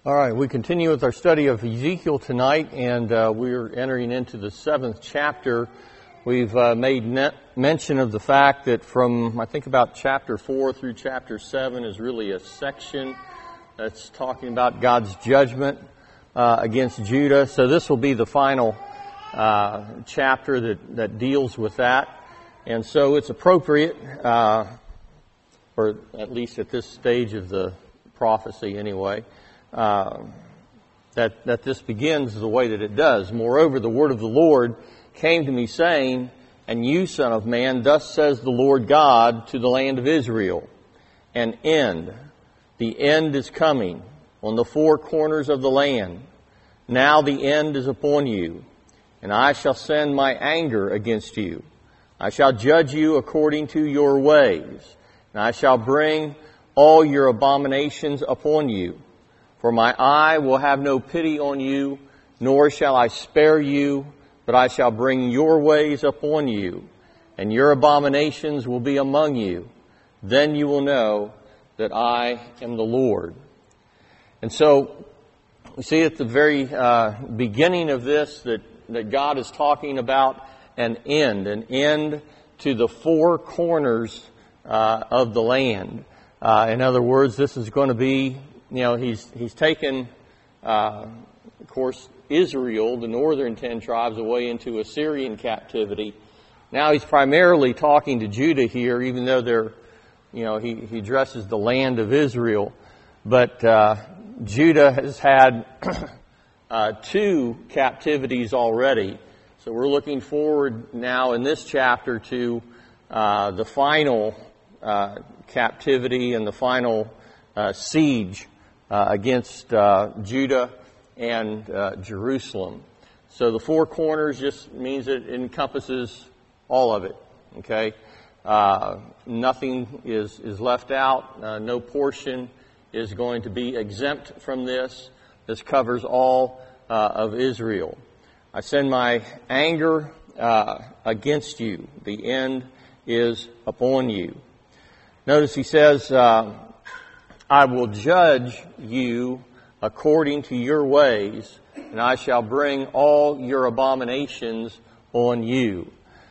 All right, we continue with our study of Ezekiel tonight, and we're entering into the 7th chapter. We've made mention of the fact that from, I think, about chapter 4 through chapter 7 is really a section that's talking about God's judgment against Judah. So this will be the final chapter that deals with that. And so it's appropriate, or at least at this stage of the prophecy anyway, that this begins the way that it does. Moreover, the word of the Lord came to me saying, "And you, son of man, thus says the Lord God to the land of Israel, an end. The end is coming on the four corners of the land. Now the end is upon you, and I shall send my anger against you. I shall judge you according to your ways, and I shall bring all your abominations upon you. For my eye will have no pity on you, nor shall I spare you, but I shall bring your ways upon you, and your abominations will be among you. Then you will know that I am the Lord." And so, we see at the very beginning of this that God is talking about an end to the four corners of the land. In other words, this is going to be, he's taken, of course, Israel, the northern 10 tribes, away into Assyrian captivity. Now he's primarily talking to Judah here, even though he addresses the land of Israel. But Judah has had two captivities already. So we're looking forward now in this chapter to the final captivity and the final siege against Judah and Jerusalem. So the four corners just means it encompasses all of it. Okay, nothing is left out. No portion is going to be exempt from this. This covers all of Israel. I send my anger against you. The end is upon you. Notice he says, "I will judge you according to your ways, and I shall bring all your abominations on you."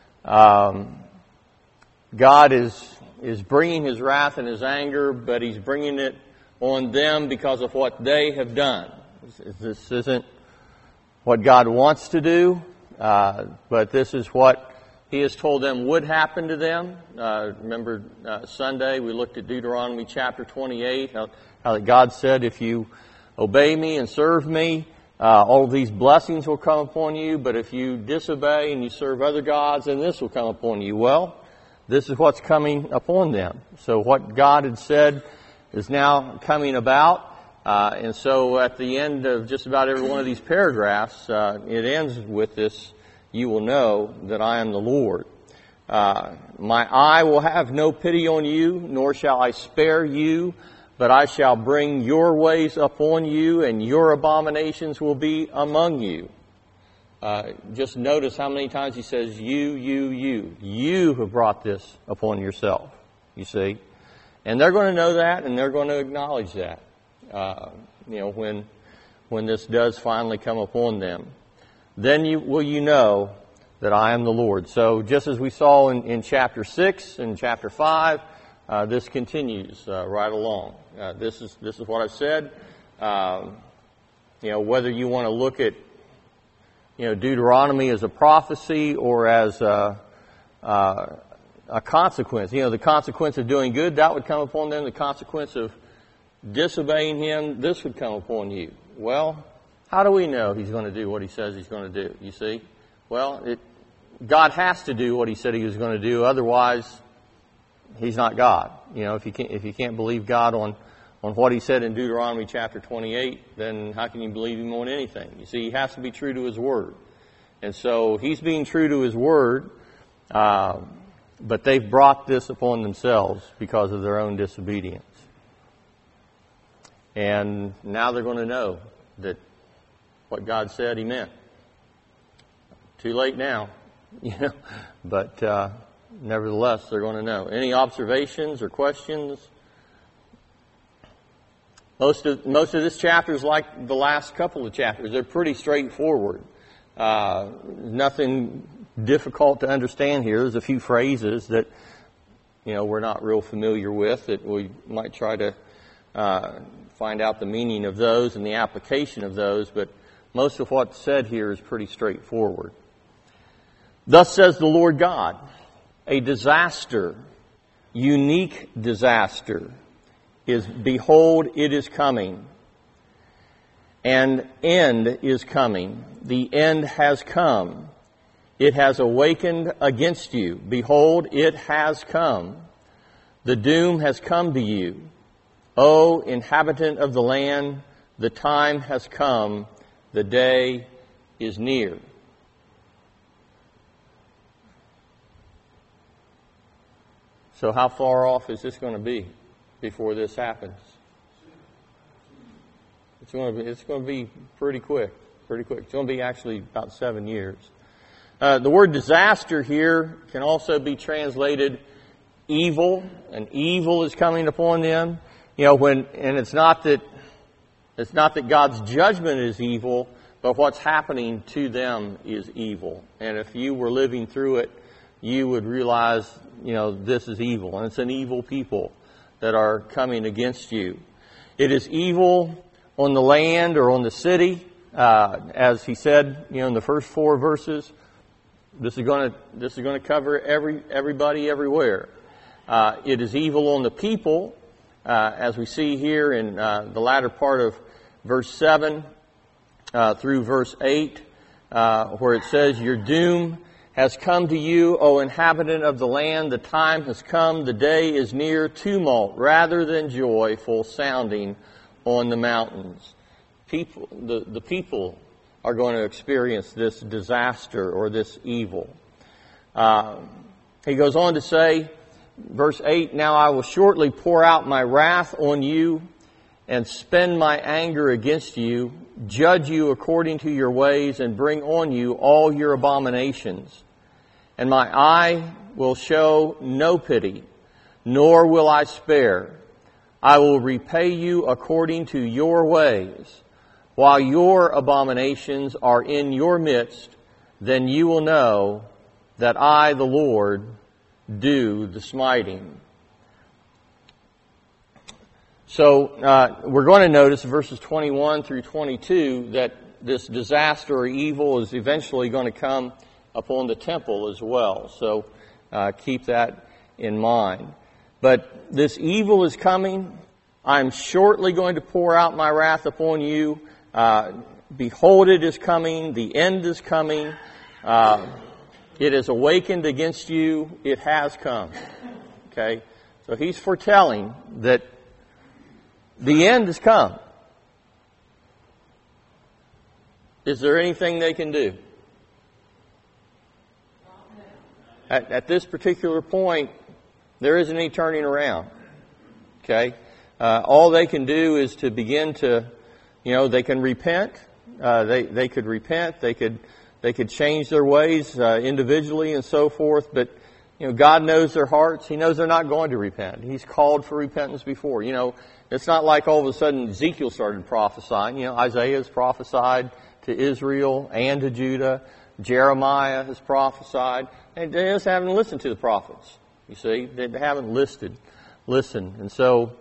God is bringing His wrath and His anger, but He's bringing it on them because of what they have done. This isn't what God wants to do, but this is what He has told them would happen to them. Remember Sunday we looked at Deuteronomy chapter 28, how that God said, if you obey me and serve me, all of these blessings will come upon you, but if you disobey and you serve other gods, then this will come upon you. Well, this is what's coming upon them. So what God had said is now coming about. And so at the end of just about every one of these paragraphs, it ends with this: "You will know that I am the Lord. My eye will have no pity on you, nor shall I spare you, but I shall bring your ways upon you, and your abominations will be among you." Just notice how many times he says, you. You have brought this upon yourself, you see. And they're going to know that, and they're going to acknowledge that, when this does finally come upon them. Then will you know that I am the Lord. So just as we saw in chapter 6 and chapter 5, this continues right along. This is what I've said. Whether you want to look at Deuteronomy as a prophecy or as a consequence. The consequence of doing good, that would come upon them. The consequence of disobeying Him, this would come upon you. Well, how do we know He's going to do what He says He's going to do? You see? Well, God has to do what He said He was going to do. Otherwise, He's not God. If you can't believe God on what He said in Deuteronomy chapter 28, then how can you believe Him on anything? You see, He has to be true to His Word. And so He's being true to His Word, but they've brought this upon themselves because of their own disobedience. And now they're going to know that what God said He meant. Too late now, but nevertheless, they're going to know. Any observations or questions? Most of this chapter is like the last couple of chapters. They're pretty straightforward. Nothing difficult to understand here. There's a few phrases that, we're not real familiar with that we might try to find out the meaning of those and the application of those, but most of what's said here is pretty straightforward. Thus says the Lord God, a disaster, unique disaster, is, behold, it is coming. An end is coming. The end has come. It has awakened against you. Behold, it has come. The doom has come to you. O inhabitant of the land, the time has come. The day is near. So how far off is this going to be before this happens? It's going to be pretty quick. It's going to be actually about 7 years. The word disaster here can also be translated evil, and evil is coming upon them. And it's not that God's judgment is evil, but what's happening to them is evil. And if you were living through it, you would realize, this is evil, and it's an evil people that are coming against you. It is evil on the land or on the city, as he said, in the first 4 verses. This is going to cover everybody everywhere. It is evil on the people, as we see here in the latter part of verse 7 through verse 8, where it says, "Your doom has come to you, O inhabitant of the land. The time has come. The day is near. Tumult rather than joyful sounding on the mountains." The people are going to experience this disaster or this evil. He goes on to say, verse 8, "Now I will shortly pour out my wrath on you and spend my anger against you, judge you according to your ways, and bring on you all your abominations. And my eye will show no pity, nor will I spare. I will repay you according to your ways. While your abominations are in your midst, then you will know that I, the Lord, do the smiting." So we're going to notice verses 21 through 22 that this disaster or evil is eventually going to come upon the temple as well. So keep that in mind. But this evil is coming. I'm shortly going to pour out my wrath upon you. Behold, it is coming. The end is coming. It is awakened against you. It has come. Okay? So he's foretelling that the end has come. Is there anything they can do? At this particular point, there isn't any turning around. Okay? All they can do is to begin to, they can repent. They could repent. They could change their ways individually and so forth. But God knows their hearts. He knows they're not going to repent. He's called for repentance before. It's not like all of a sudden Ezekiel started prophesying. Isaiah has prophesied to Israel and to Judah. Jeremiah has prophesied. And they just haven't listened to the prophets. You see, they haven't listened. And so,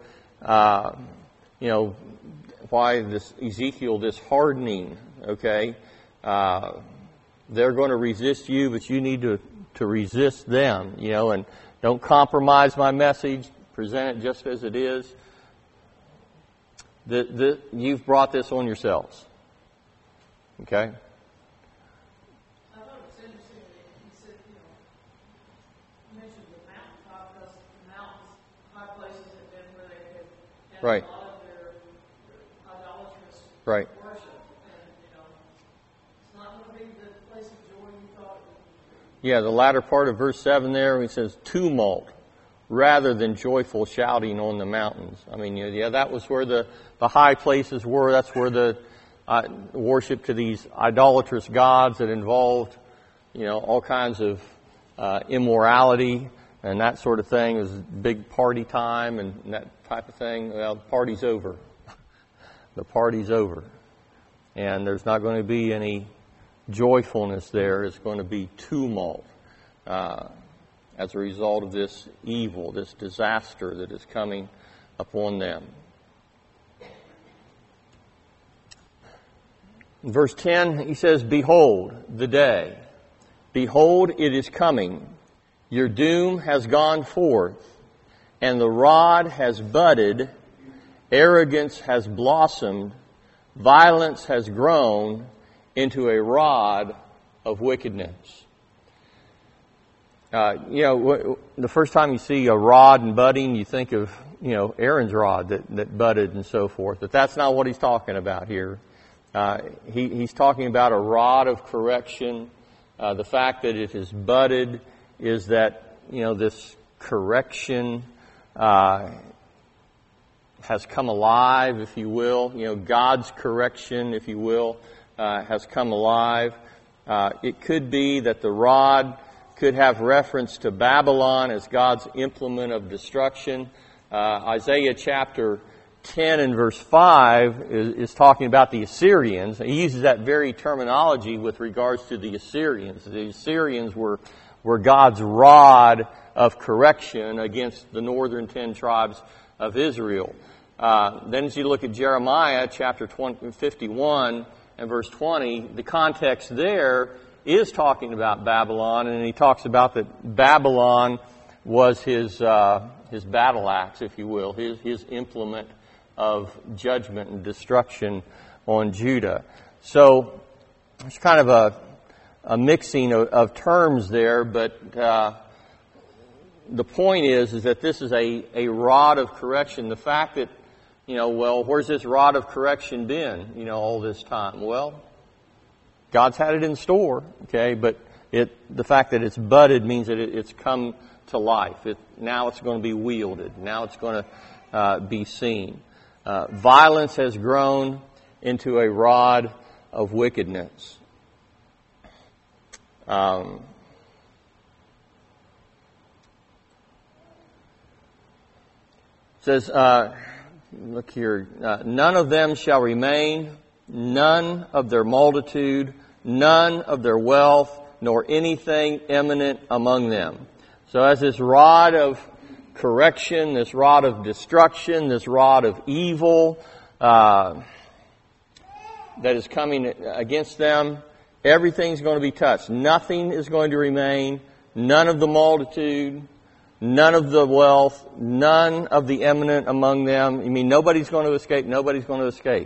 why this Ezekiel, this hardening, okay? They're going to resist you, but you need to resist them, and don't compromise my message. Present it just as it is. You've brought this on yourselves. Okay? I thought it was interesting that he said, mentioned the mountaintop, because the mountains, high places have been where they could have right. a lot of their idolatrous right. worship. And, it's not going to be the place of joy you thought it would be. Yeah, the latter part of verse 7 there, he says, tumult rather than joyful shouting on the mountains. I mean, that was where the high places were. That's where the worship to these idolatrous gods that involved, all kinds of immorality and that sort of thing. It was big party time and that type of thing. Well, the party's over. The party's over. And there's not going to be any joyfulness there. It's going to be tumult as a result of this evil, this disaster that is coming upon them. In verse 10, he says, "Behold, the day. Behold, it is coming. Your doom has gone forth, and the rod has budded, arrogance has blossomed, violence has grown into a rod of wickedness." The first time you see a rod and budding, you think of, Aaron's rod that budded and so forth. But that's not what he's talking about here. He's talking about a rod of correction. The fact that it has budded is that, this correction has come alive, if you will. God's correction, if you will, has come alive. It could be that the rod could have reference to Babylon as God's implement of destruction. Isaiah chapter 10 and verse 5 is talking about the Assyrians. He uses that very terminology with regards to the Assyrians. The Assyrians were God's rod of correction against the northern 10 tribes of Israel. Then as you look at Jeremiah chapter 51 and verse 20, the context there is talking about Babylon, and he talks about that Babylon was his battle axe, if you will, his implement of judgment and destruction on Judah. So it's kind of a mixing of terms there, but the point is that this is a rod of correction. The fact that, where's this rod of correction been, all this time? Well, God's had it in store, okay, but the fact that it's budded means that it's come to life. Now it's going to be wielded. Now it's going to be seen. Violence has grown into a rod of wickedness. It says, look here, none of them shall remain, none of their multitude, none of their wealth, nor anything eminent among them. So as this rod of correction, this rod of destruction, this rod of evil that is coming against them, everything's going to be touched. Nothing is going to remain. None of the multitude, none of the wealth, none of the eminent among them. You mean nobody's going to escape? Nobody's going to escape.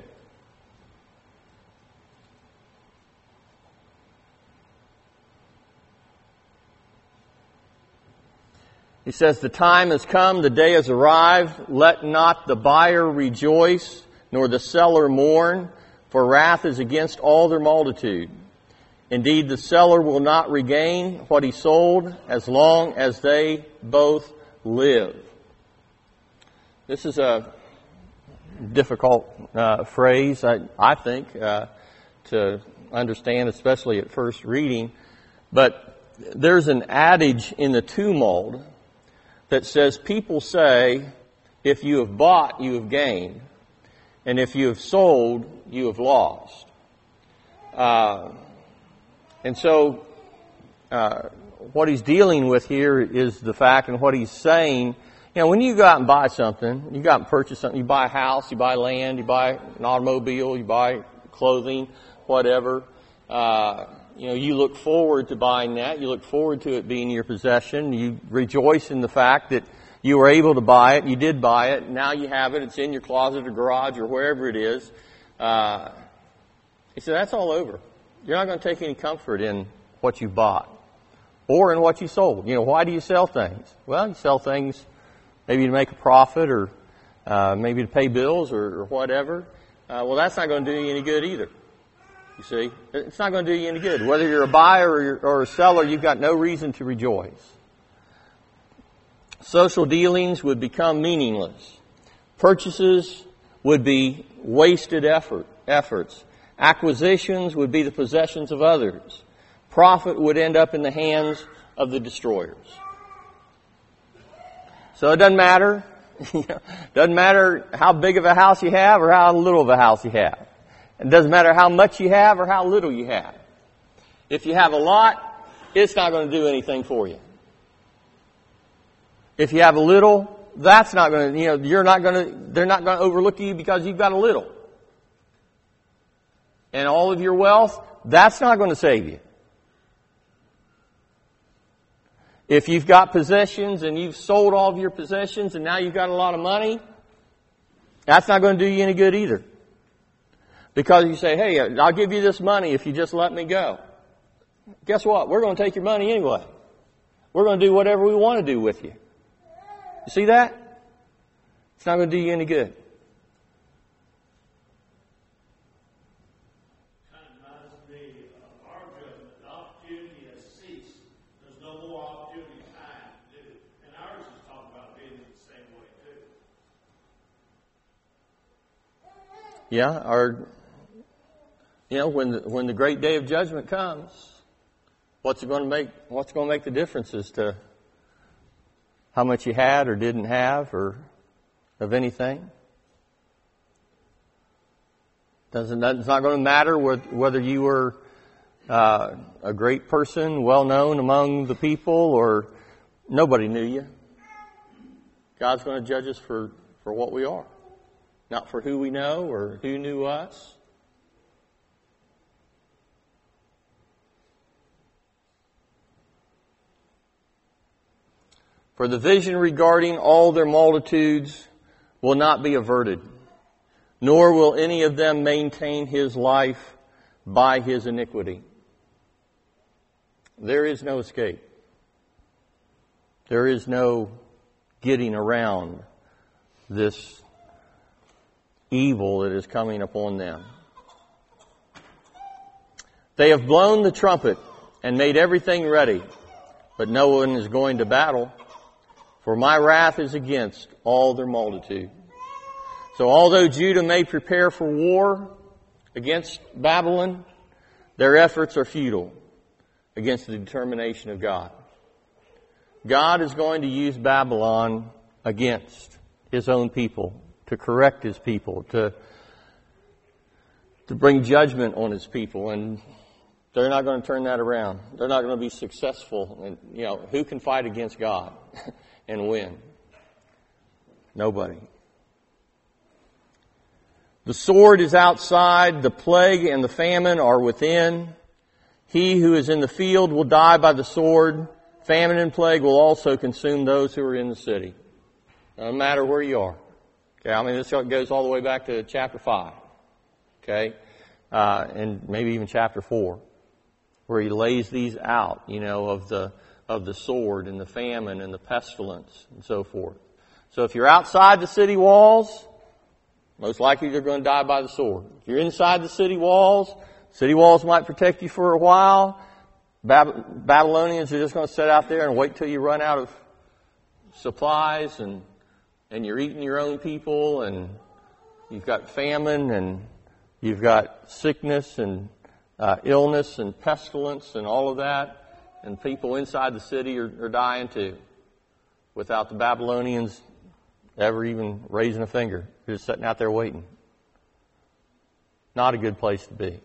He says, the time has come, the day has arrived. Let not the buyer rejoice, nor the seller mourn, for wrath is against all their multitude. Indeed, the seller will not regain what he sold as long as they both live. This is a difficult phrase, I think, to understand, especially at first reading. But there's an adage in the tumult that says, people say, if you have bought, you have gained. And if you have sold, you have lost. And so, what he's dealing with here is the fact, and what he's saying, when you go out and buy something, you go out and purchase something, you buy a house, you buy land, you buy an automobile, you buy clothing, whatever, you look forward to buying that. You look forward to it being your possession. You rejoice in the fact that you were able to buy it. You did buy it. Now you have it. It's in your closet or garage or wherever it is. He said, that's all over. You're not going to take any comfort in what you bought or in what you sold. Why do you sell things? Well, you sell things maybe to make a profit or maybe to pay bills or whatever. Well, that's not going to do you any good either. You see, it's not going to do you any good. Whether you're a buyer or a seller, you've got no reason to rejoice. Social dealings would become meaningless. Purchases would be wasted efforts. Acquisitions would be the possessions of others. Profit would end up in the hands of the destroyers. So it doesn't matter Doesn't matter how big of a house you have or how little of a house you have. It doesn't matter how much you have or how little you have. If you have a lot, it's not going to do anything for you. If you have a little, that's not going to, they're not going to overlook you because you've got a little. And all of your wealth, that's not going to save you. If you've got possessions and you've sold all of your possessions and now you've got a lot of money, that's not going to do you any good either. Because you say, hey, I'll give you this money if you just let me go. Guess what? We're going to take your money anyway. We're going to do whatever we want to do with you. You see that? It's not going to do you any good. Kind of reminds me of our judgment. The opportunity has ceased. There's no more opportunity time to do it. And ours is talking about being the same way too. Yeah, when the great day of judgment comes, what's going to make the difference as to how much you had or didn't have or of anything? It's not going to matter whether you were a great person, well known among the people, or nobody knew you. God's going to judge us for what we are, not for who we know or who knew us. For the vision regarding all their multitudes will not be averted, nor will any of them maintain his life by his iniquity. There is no escape. There is no getting around this evil that is coming upon them. They have blown the trumpet and made everything ready, but no one is going to battle. For my wrath is against all their multitude. So although Judah may prepare for war against Babylon, their efforts are futile against the determination of God. God is going to use Babylon against his own people, to correct his people, to bring judgment on his people. And they're not going to turn that around. They're not going to be successful. And, who can fight against God and win? Nobody. The sword is outside, the plague and the famine are within. He who is in the field will die by the sword. Famine and plague will also consume those who are in the city. No matter where you are. Okay, this goes all the way back to chapter 5. Okay, and maybe even chapter 4, where he lays these out, of the sword and the famine and the pestilence and so forth. So if you're outside the city walls, most likely you're going to die by the sword. If you're inside the city walls might protect you for a while. Babylonians are just going to sit out there and wait till you run out of supplies and you're eating your own people and you've got famine and you've got sickness and illness and pestilence and all of that. And people inside the city are dying too, without the Babylonians ever even raising a finger. They're just sitting out there waiting. Not a good place to be.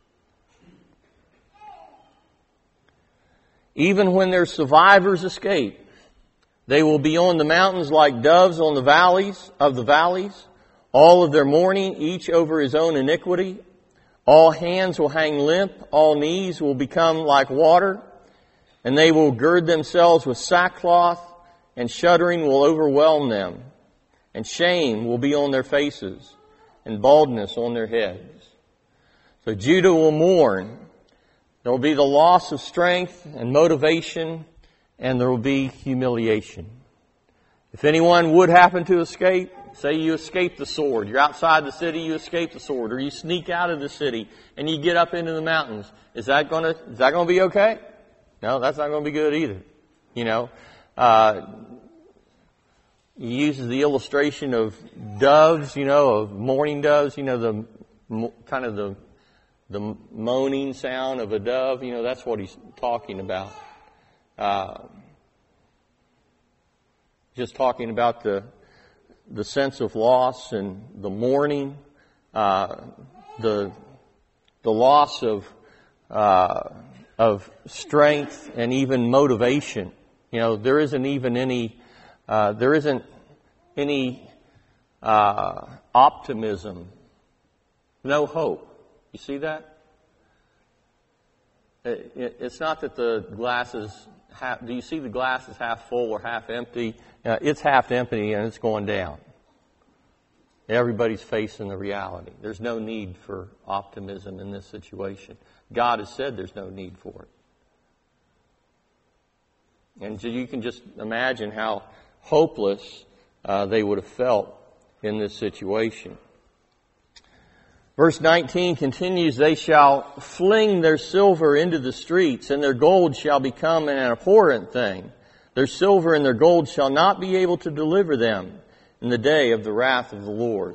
Even when their survivors escape, they will be on the mountains like doves on the valleys, all of their mourning, each over his own iniquity. All hands will hang limp, all knees will become like water, and they will gird themselves with sackcloth, and shuddering will overwhelm them, and shame will be on their faces, and baldness on their heads. So Judah will mourn. There will be the loss of strength and motivation, and there will be humiliation. If anyone would happen to escape, say you escape the sword. You're outside the city, you escape the sword, or you sneak out of the city and you get up into the mountains. Is that going to be okay? No, that's not going to be good either. He uses the illustration of doves, of mourning doves, the moaning sound of a dove, that's what he's talking about. Just talking about the the sense of loss and the mourning, the loss of strength and even motivation. There isn't even any optimism, no hope. You see that? It's not that the glass is half. Do you see the glass is half full or half empty? It's half empty and it's going down. Everybody's facing the reality. There's no need for optimism in this situation. God has said there's no need for it. And so you can just imagine how hopeless they would have felt in this situation. Verse 19 continues, they shall fling their silver into the streets, and their gold shall become an abhorrent thing. Their silver and their gold shall not be able to deliver them in the day of the wrath of the Lord.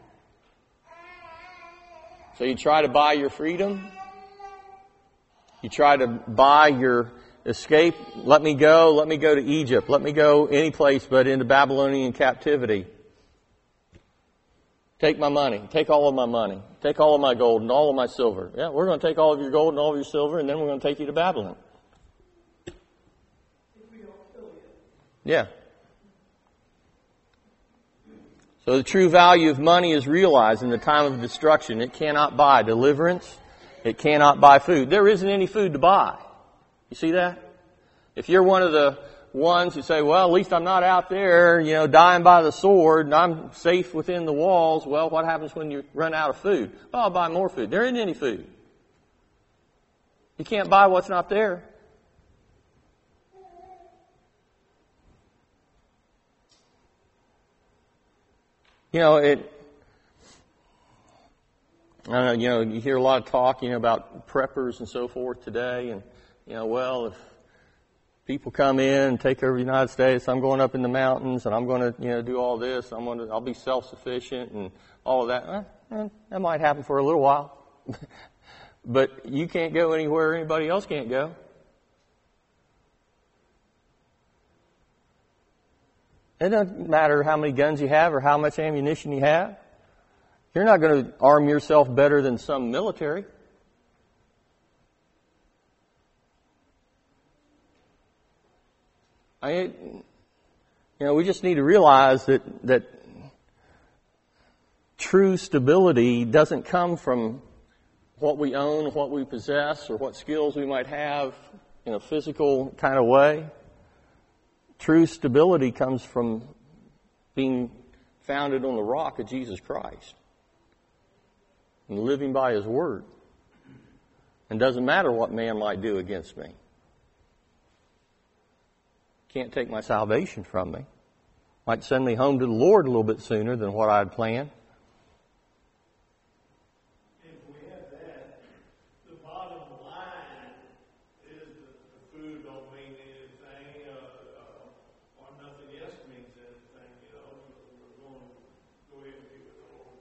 So you try to buy your freedom? You try to buy your escape? Let me go to Egypt. Let me go any place but into Babylonian captivity. Take my money. Take all of my money. Take all of my gold and all of my silver. Yeah, we're going to take all of your gold and all of your silver, and then we're going to take you to Babylon. If we don't kill you. Yeah. So the true value of money is realized in the time of destruction. It cannot buy deliverance. It cannot buy food. There isn't any food to buy. You see that? If you're one of the ones who say, well, at least I'm not out there, dying by the sword, and I'm safe within the walls. Well, what happens when you run out of food? Oh, I'll buy more food. There isn't any food. You can't buy what's not there. You hear a lot of talk, about preppers and so forth today, and, well, if people come in and take over the United States, I'm going up in the mountains and I'm going to, do all this. I'll be self-sufficient and all of that. That might happen for a little while. But you can't go anywhere anybody else can't go. It doesn't matter how many guns you have or how much ammunition you have. You're not going to arm yourself better than some military. We just need to realize that true stability doesn't come from what we own, what we possess, or what skills we might have in a physical kind of way. True stability comes from being founded on the rock of Jesus Christ and living by His Word. It doesn't matter what man might do against me. Can't take my salvation from me. Might send me home to the Lord a little bit sooner than what I had planned. If we have that, the bottom line is that the food don't mean anything, or nothing else means anything. We're going to go ahead and be with the Lord.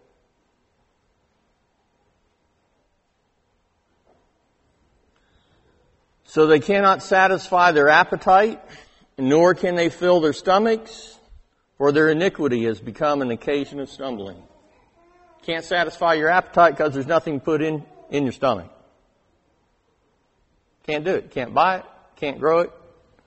So they cannot satisfy their appetite, nor can they fill their stomachs, for their iniquity has become an occasion of stumbling. Can't satisfy your appetite because there's nothing put in your stomach. Can't do it. Can't buy it. Can't grow it.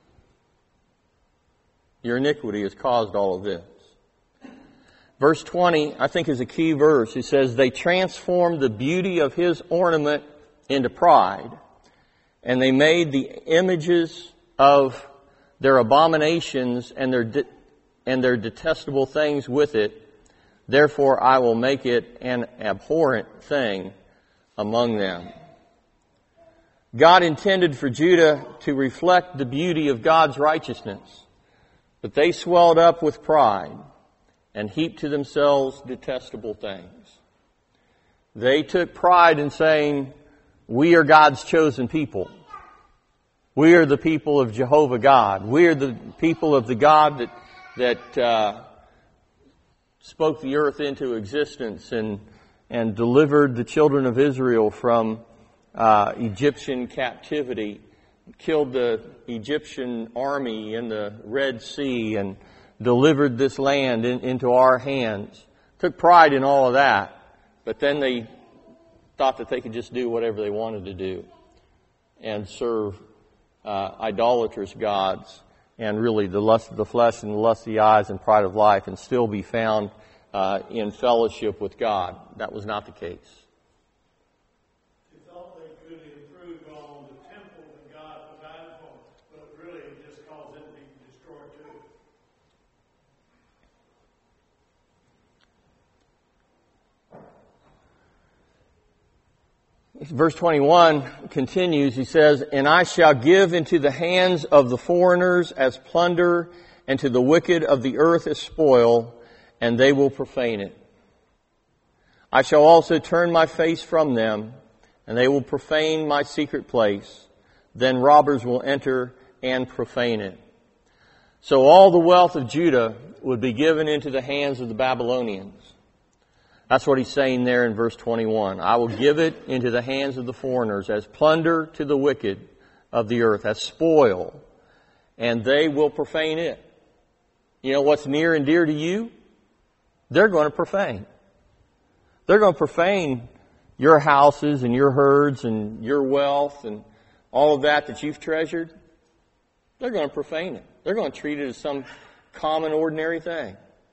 Your iniquity has caused all of this. Verse 20, I think, is a key verse. It says, they transformed the beauty of His ornament into pride, and they made the images of their abominations and their detestable things with it. Therefore I will make it an abhorrent thing among them. God intended for Judah to reflect the beauty of God's righteousness, but they swelled up with pride and heaped to themselves detestable things. They took pride in saying, we are God's chosen people. We are the people of Jehovah God. We are the people of the God that spoke the earth into existence and delivered the children of Israel from Egyptian captivity, killed the Egyptian army in the Red Sea, and delivered this land into our hands. Took pride in all of that. But then they thought that they could just do whatever they wanted to do and serve idolatrous gods and really the lust of the flesh and the lust of the eyes and pride of life and still be found in fellowship with God. That was not the case. They thought they could improve on the temple that God provided for them, but really it just caused it to be destroyed too. Verse 21 continues. He says, "And I shall give into the hands of the foreigners as plunder, and to the wicked of the earth as spoil, and they will profane it. I shall also turn my face from them, and they will profane my secret place. Then robbers will enter and profane it." So all the wealth of Judah would be given into the hands of the Babylonians. That's what he's saying there in verse 21. I will give it into the hands of the foreigners as plunder to the wicked of the earth, as spoil, and they will profane it. You know what's near and dear to you? They're going to profane. They're going to profane your houses and your herds and your wealth and all of that you've treasured. They're going to profane it. They're going to treat it as some common, ordinary thing.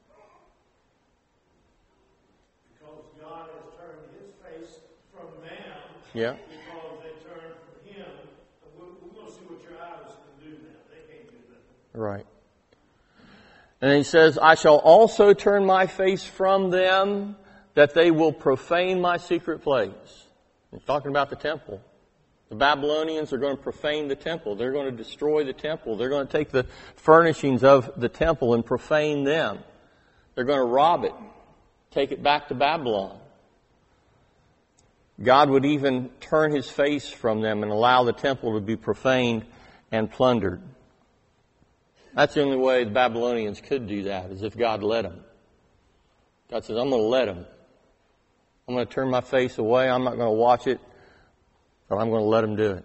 Yeah. Because they turned from Him. We're going to see what your idols can do now. They can't do that. Right. And he says, I shall also turn my face from them, that they will profane my secret place. He's talking about the temple. The Babylonians are going to profane the temple. They're going to destroy the temple. They're going to take the furnishings of the temple and profane them. They're going to rob it, take it back to Babylon. God would even turn His face from them and allow the temple to be profaned and plundered. That's the only way the Babylonians could do that, is if God let them. God says, I'm going to let them. I'm going to turn my face away. I'm not going to watch it, but I'm going to let them do it.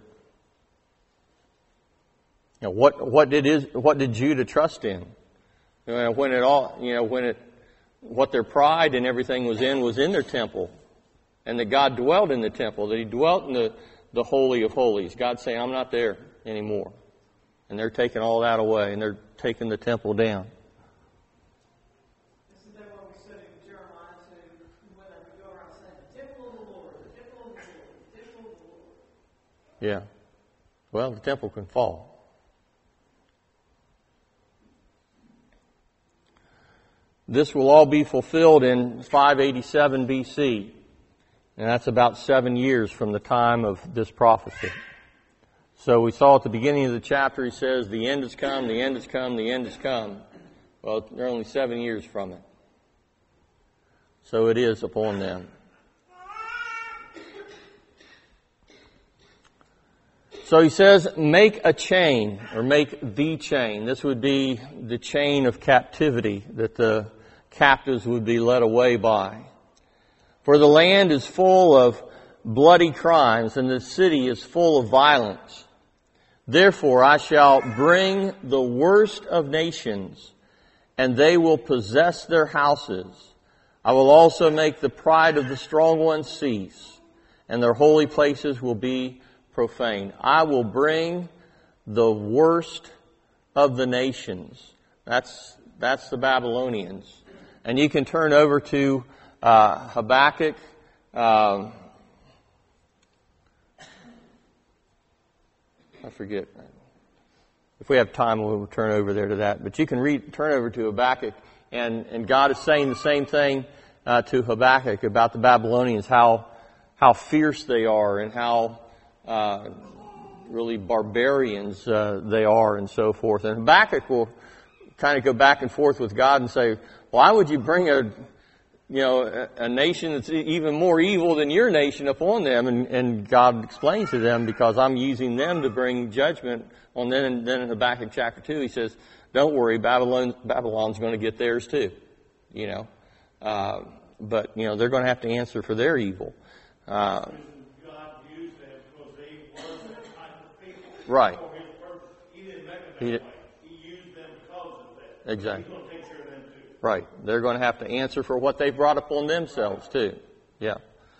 You know, what did Judah trust in? You know, what their pride and everything was in their temple. And that God dwelled in the temple, that He dwelt in the Holy of Holies. God's saying, I'm not there anymore. And they're taking all that away, and they're taking the temple down. Isn't that what we said in Jeremiah, whenever we go around saying, the temple of the Lord, the temple of the Lord, the temple of the Lord? Yeah. Well, the temple can fall. This will all be fulfilled in 587 BC. And that's about 7 years from the time of this prophecy. So we saw at the beginning of the chapter, he says, the end has come, the end has come, the end has come. Well, they're only 7 years from it. So it is upon them. So he says, make a chain, or make the chain. This would be the chain of captivity that the captives would be led away by. For the land is full of bloody crimes, and the city is full of violence. Therefore I shall bring the worst of nations, and they will possess their houses. I will also make the pride of the strong ones cease, and their holy places will be profaned. I will bring the worst of the nations. That's the Babylonians. And you can turn over to Habakkuk. I forget. If we have time, we'll turn over there to that. But you can turn over to Habakkuk, and God is saying the same thing to Habakkuk about the Babylonians, how fierce they are and how really barbarians they are and so forth. And Habakkuk will kind of go back and forth with God and say, why would you bring a nation that's even more evil than your nation upon them? And God explains to them, because I'm using them to bring judgment on them. And then in Habakkuk chapter 2, he says, don't worry, Babylon's going to get theirs too. But they're going to have to answer for their evil. God used them because they were that type of people. Right. For His purpose. He didn't make them that way. He used them because of that. Exactly. He's going to take care of them too. Right. They're going to have to answer for what they've brought upon themselves too. Yeah.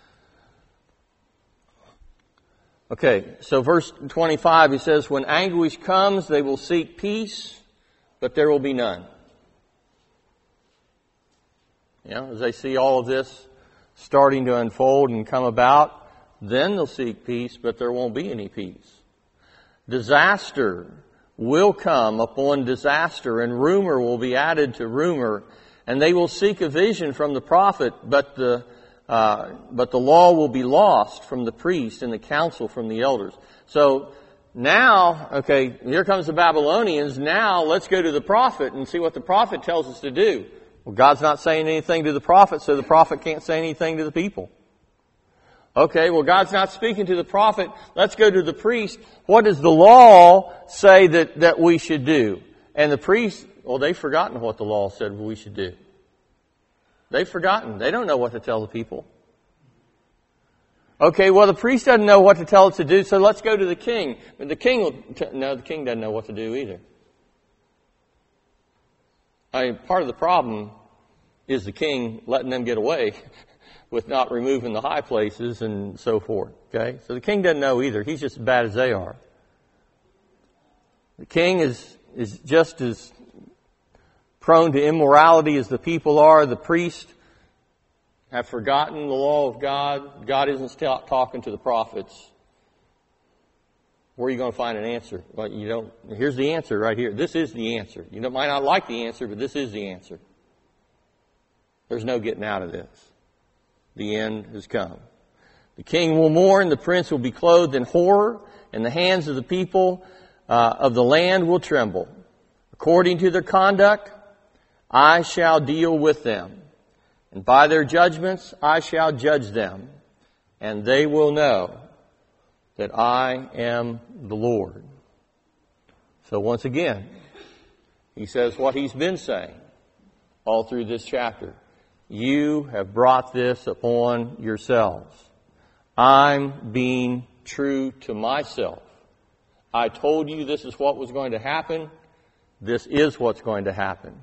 Okay, so verse 25, he says, when anguish comes, they will seek peace, but there will be none. As they see all of this starting to unfold and come about, then they'll seek peace, but there won't be any peace. Disaster will come upon disaster, and rumor will be added to rumor, and they will seek a vision from the prophet, but the law will be lost from the priest and the counsel from the elders. So now, okay, here comes the Babylonians. Now let's go to the prophet and see what the prophet tells us to do. Well, God's not saying anything to the prophet, so the prophet can't say anything to the people. Okay, well, God's not speaking to the prophet. Let's go to the priest. What does the law say that we should do? And the priest, well, they've forgotten what the law said we should do. They've forgotten. They don't know what to tell the people. Okay, well, the priest doesn't know what to tell us to do, so let's go to the king. But the king the king doesn't know what to do either. Part of the problem is the king letting them get away with not removing the high places and so forth. Okay, so the king doesn't know either. He's just as bad as they are. The king is just as prone to immorality as the people are. The priests have forgotten the law of God. God isn't talking to the prophets. Where are you going to find an answer? Well, you don't. Here's the answer right here. This is the answer. You might not like the answer, but this is the answer. There's no getting out of this. The end has come. The king will mourn, the prince will be clothed in horror, and the hands of the people of the land will tremble. According to their conduct, I shall deal with them, and by their judgments I shall judge them, and they will know that I am the Lord. So once again, he says what he's been saying all through this chapter. You have brought this upon yourselves. I'm being true to myself. I told you this is what was going to happen. This is what's going to happen.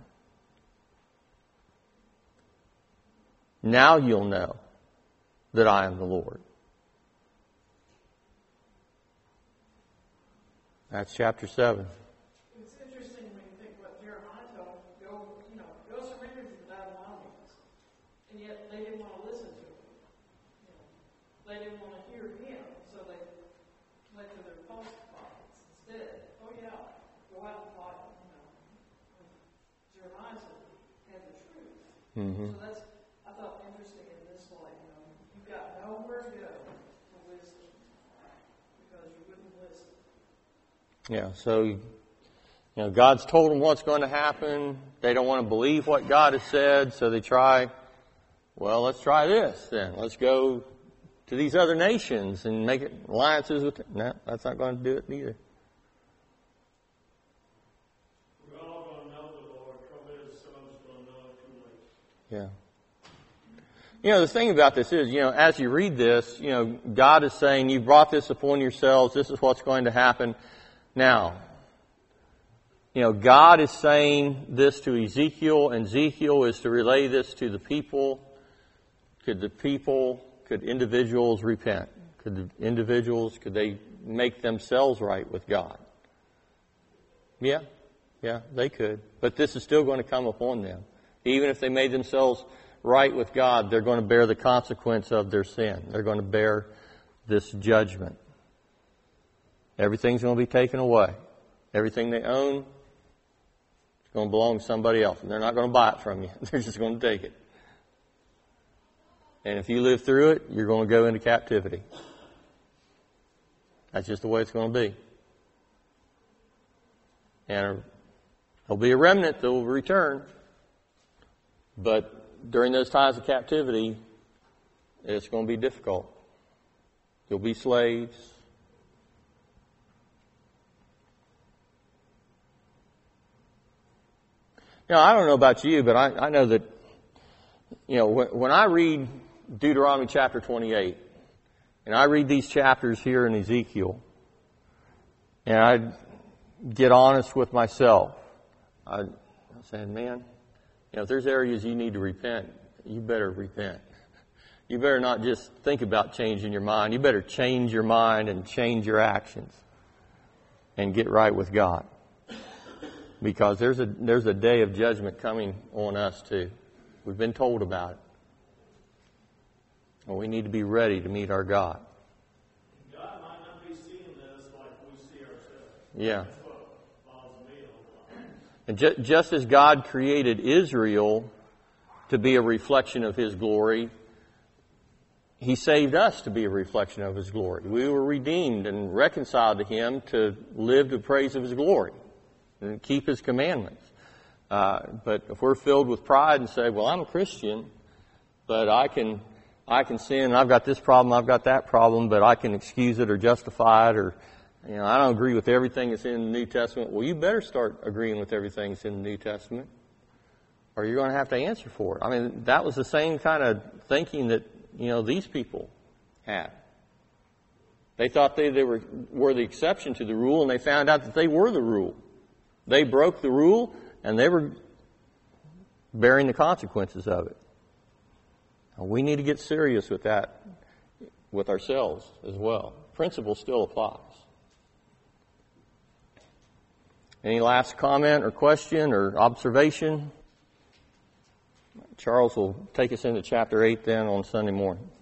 Now you'll know that I am the Lord. That's chapter 7. It's interesting when you think what Jeremiah told them, go surrender to the Babylonians. And yet they didn't want to listen to him. They didn't want to hear him, so they went to their false prophets instead. Oh yeah, go out and fight. Jeremiah said, had the truth. Mm-hmm. So that's, I thought, interesting in this light. You've got nowhere to go for wisdom because you wouldn't listen. Yeah, so, God's told them what's going to happen. They don't want to believe what God has said, so they try, let's try this then. Let's go to these other nations and make alliances with them. No, that's not going to do it either. We're all going to know the Lord. Trouble is, someone's going to know it too late. Yeah. The thing about this is, as you read this, God is saying, you brought this upon yourselves. This is what's going to happen. Now, God is saying this to Ezekiel, and Ezekiel is to relay this to the people. Could individuals repent? Could they make themselves right with God? Yeah, they could. But this is still going to come upon them. Even if they made themselves right with God, they're going to bear the consequence of their sin. They're going to bear this judgment. Everything's going to be taken away. Everything they own is going to belong to somebody else. And they're not going to buy it from you. They're just going to take it. And if you live through it, you're going to go into captivity. That's just the way it's going to be. And there'll be a remnant that will return. But during those times of captivity, it's going to be difficult. You'll be slaves. I don't know about you, but I know that, when I read Deuteronomy chapter 28, and I read these chapters here in Ezekiel, and I get honest with myself, saying, man, if there's areas you need to repent, you better repent. You better not just think about changing your mind. You better change your mind and change your actions and get right with God. Because there's a day of judgment coming on us too. We've been told about it. And we need to be ready to meet our God. God might not be seeing this like we see ourselves. Yeah. That's what bothers me a lot. And just as God created Israel to be a reflection of His glory, He saved us to be a reflection of His glory. We were redeemed and reconciled to Him to live to praise of His glory and keep His commandments. But if we're filled with pride and say, well, I'm a Christian, but I can sin, and I've got this problem, I've got that problem, but I can excuse it or justify it, or, I don't agree with everything that's in the New Testament. Well, you better start agreeing with everything that's in the New Testament, or you're going to have to answer for it. I mean, that was the same kind of thinking that, these people had. They thought they were the exception to the rule, and they found out that they were the rule. They broke the rule, and they were bearing the consequences of it. And we need to get serious with that, with ourselves as well. Principle still applies. Any last comment or question or observation? Charles will take us into chapter 8 then on Sunday morning.